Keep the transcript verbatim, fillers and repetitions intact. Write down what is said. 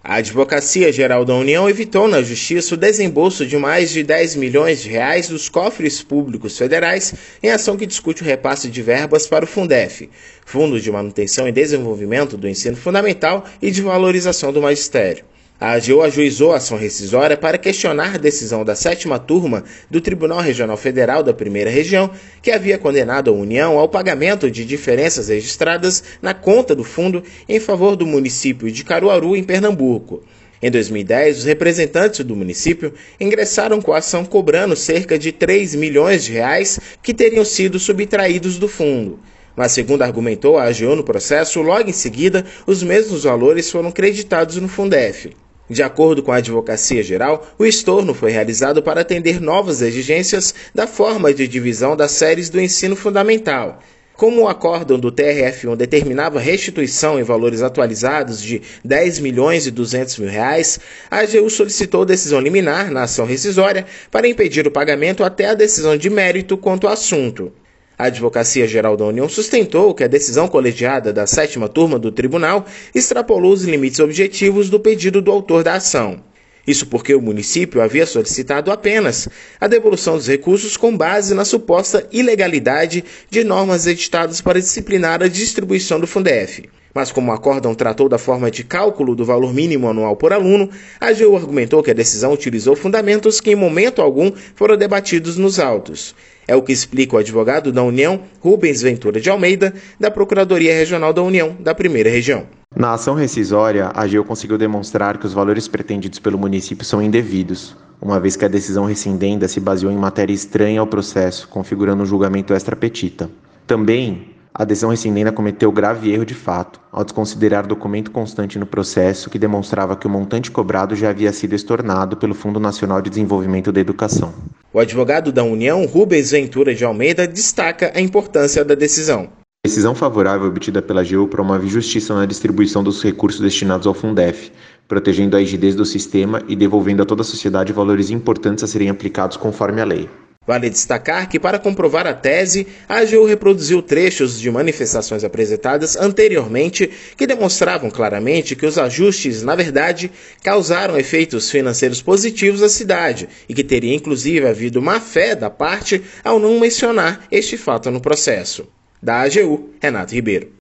A Advocacia Geral da União evitou na Justiça o desembolso de mais de dez milhões de reais dos cofres públicos federais em ação que discute o repasse de verbas para o Fundef, Fundo de Manutenção e Desenvolvimento do Ensino Fundamental e de Valorização do Magistério. A A G U ajuizou a ação rescisória para questionar a decisão da sétima turma do Tribunal Regional Federal da Primeira Região, que havia condenado a União ao pagamento de diferenças registradas na conta do fundo em favor do município de Caruaru, em Pernambuco. Em dois mil e dez, os representantes do município ingressaram com a ação cobrando cerca de três milhões de reais que teriam sido subtraídos do fundo. Mas, segundo argumentou a A G U no processo, logo em seguida, os mesmos valores foram creditados no Fundef. De acordo com a Advocacia Geral, o estorno foi realizado para atender novas exigências da forma de divisão das séries do ensino fundamental. Como o acórdão do T R F um determinava restituição em valores atualizados de dez milhões e duzentos mil reais, a A G U solicitou decisão liminar na ação rescisória para impedir o pagamento até a decisão de mérito quanto ao assunto. A Advocacia Geral da União sustentou que a decisão colegiada da sétima turma do tribunal extrapolou os limites objetivos do pedido do autor da ação. Isso porque o município havia solicitado apenas a devolução dos recursos com base na suposta ilegalidade de normas editadas para disciplinar a distribuição do Fundef. Mas como o acórdão tratou da forma de cálculo do valor mínimo anual por aluno, a A G U argumentou que a decisão utilizou fundamentos que em momento algum foram debatidos nos autos. É o que explica o advogado da União, Rubens Ventura de Almeida, da Procuradoria Regional da União, da Primeira Região. Na ação rescisória, a A G U conseguiu demonstrar que os valores pretendidos pelo município são indevidos, uma vez que a decisão rescindenda se baseou em matéria estranha ao processo, configurando um julgamento extra petita. Também, a decisão rescindenda cometeu grave erro de fato, ao desconsiderar documento constante no processo que demonstrava que o montante cobrado já havia sido estornado pelo Fundo Nacional de Desenvolvimento da Educação. O advogado da União, Rubens Ventura de Almeida, destaca a importância da decisão. A decisão favorável obtida pela A G U promove justiça na distribuição dos recursos destinados ao Fundef, protegendo a rigidez do sistema e devolvendo a toda a sociedade valores importantes a serem aplicados conforme a lei. Vale destacar que, para comprovar a tese, a A G U reproduziu trechos de manifestações apresentadas anteriormente que demonstravam claramente que os ajustes, na verdade, causaram efeitos financeiros positivos à cidade e que teria inclusive havido má-fé da parte ao não mencionar este fato no processo. Da A G U, Renato Ribeiro.